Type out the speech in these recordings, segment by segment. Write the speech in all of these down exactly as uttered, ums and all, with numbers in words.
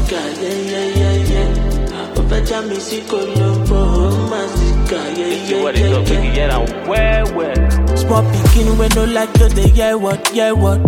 manica, yeah, yeah, yeah, yeah. Opeja mi si kolombo, manica, yeah, yeah, yeah, yeah. Where, where? Small pikin we no like to dey hear what, hear what.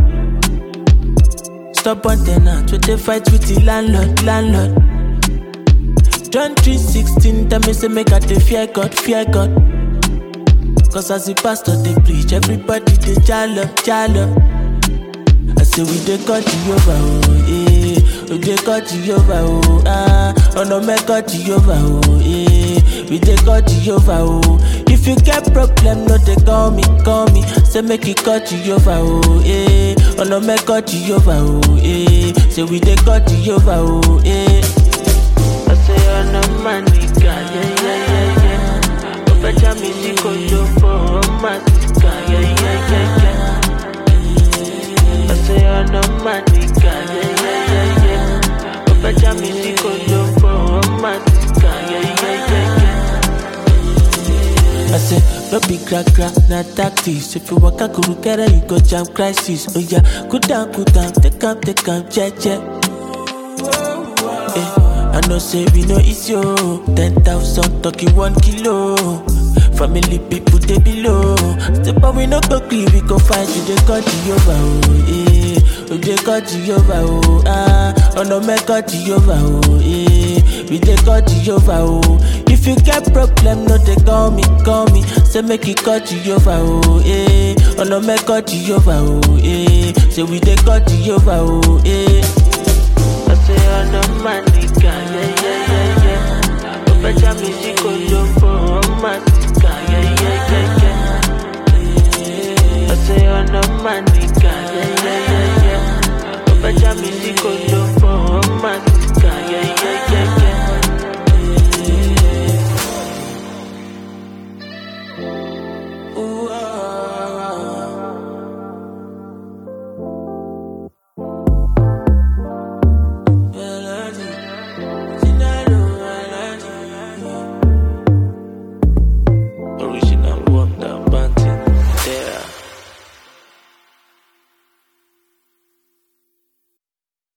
Stop on tenant, we dey fight with the landlord, landlord. John three sixteen tell me say make I dey fear God, fear God. Cause as the pastor dey preach, everybody dey jalo, jalo. I say we dey cut Jehovah, oh, eh. We dey cut Jehovah, oh, ah. Oh no, me cut Jehovah, oh, eh. We dey cut Jehovah, oh. If you get problem, no dey call me, call me. Say make you cut Jehovah, oh, eh. Oh no, me cut Jehovah, oh, eh. Say we dey cut Jehovah, oh, eh. I say oh no, manica, yeah, yeah, yeah, yeah. Opeja mi si kolombo, manica, yeah, yeah, yeah, yeah. I say oh no, manica, yeah, yeah, yeah, yeah. Opeja mi si kolombo, manica, yeah, yeah, yeah, yeah. I say no be crack crack, na tactics. If you walk a kuru kere, you go jam crisis. Oh yeah, cool down, cool down, take am, take am, check, check. Eh, I know say we no easy, oh. Ten thousand talking one kilo. Family people they below. Step up, we no go clean, we go fight. You dey cut Jehovah, oh, eh. We dey cut Jehovah, oh, ah. Oh no, me cut Jehovah, oh, eh. We dey cut Jehovah, oh. If you get problem, no dey call me, call me. Say make you cut Jehovah, oh, eh. Oh no, me cut Jehovah, oh, eh. Say we dey cut Jehovah, oh, eh. I say oh no, manica, yeah, yeah, yeah, yeah. Opeja mi si kolombo, manica, yeah, yeah, yeah, yeah. I say oh no, manica, yeah, yeah, yeah, yeah. Opeja mi si kolombo, manica.